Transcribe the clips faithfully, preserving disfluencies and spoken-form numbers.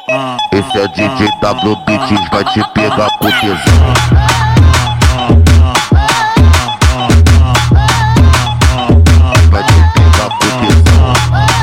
Esse é D J W Beats, vai te pegar com tesão. Vai te pegar com tesão.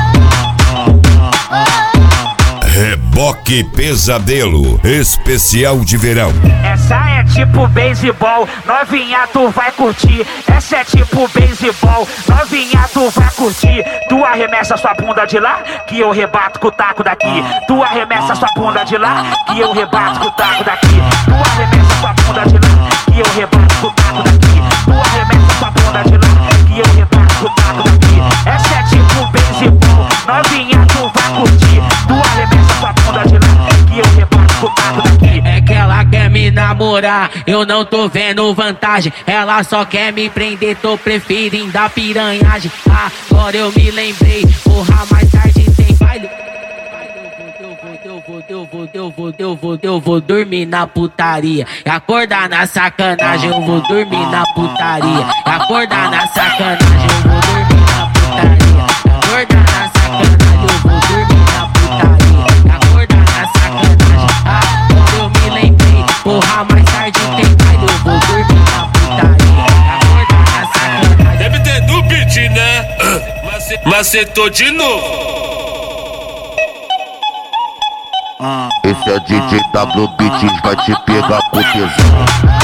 Reboque Pesadelo, especial de verão. Essa é tipo beisebol, novinha tu vai curtir. Essa é tipo beisebol, novinha tu vai curtir. Tu arremessa sua bunda de lá, que eu rebato com o taco daqui. Tu arremessa sua bunda de lá, que eu rebato com o taco daqui. Tu arremessa sua bunda de lá, que eu rebato com o taco daqui. Tu arremessa sua bunda de lá, que eu rebato com o taco daqui. Essa é tipo beisebol, novinha tu vai curtir. Tu arremessa sua bunda de lá, que eu rebato com o taco daqui. É que ela quer me namorar, eu não tô vendo vantagem. Ela só quer me prender, tô preferindo a piranhagem. Agora eu me lembrei, porra, mais tarde tem baile. Eu vou, eu vou, eu vou, eu vou, eu vou dormir na putaria e acordar na sacanagem. Eu vou dormir na putaria e acordar na sacanagem. Eu vou dormir na putaria, acordar na sacanagem. Eu vou dormir na putaria e acordar na sacanagem. Agora eu me lembrei, porra, mais tarde tem baile. Eu vou dormir na putaria e acordar na sacanagem. Deve ter no beat, né? Macetou de novo. Esse é D J W Beats, vai te pegar com tesão.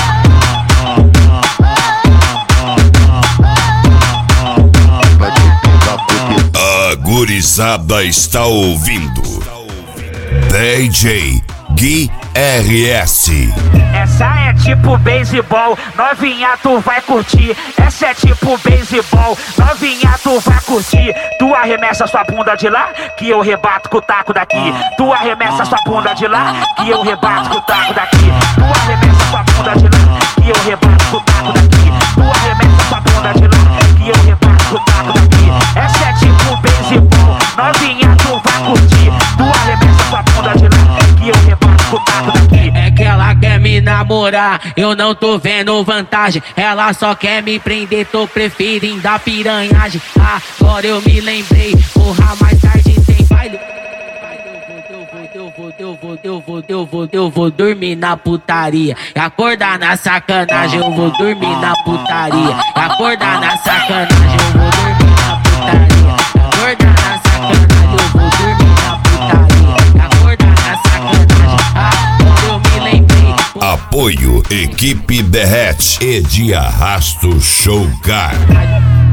Vai te pegar com tesão. A gurizada está ouvindo D J Gui R S. Essa é tipo beisebol, novinha tu vai curtir. Essa é tipo beisebol, novinha tu vai curtir. Tu arremessa sua bunda de lá, que eu rebato com o taco daqui. Tu arremessa sua bunda de lá, que eu rebato com o taco daqui. Tu arremessa sua bunda de lá, que eu rebato com o taco daqui. Tu arremessa sua bunda de lá, que eu rebato com o taco daqui. Essa é tipo beisebol, novinha tu vai curtir. Tu arremessa sua bunda de lá, que eu rebato com o taco daqui. É que ela quer me namorar, eu não tô vendo vantagem. Ela só quer me prender, tô preferindo a piranhagem. Agora eu me lembrei, porra, mais tarde tem baile. Eu vou, eu vou, eu vou, eu vou, eu vou dormir na putaria e acordar na sacanagem. Eu vou dormir na putaria e acordar na sacanagem. Eu vou dormir na putaria e acordar na sacanagem. Eu vou dormir na putaria e acordar na sacanagem. Agora eu me lembrei. Apoio Equipe Derrete e de Arrasto Show Car.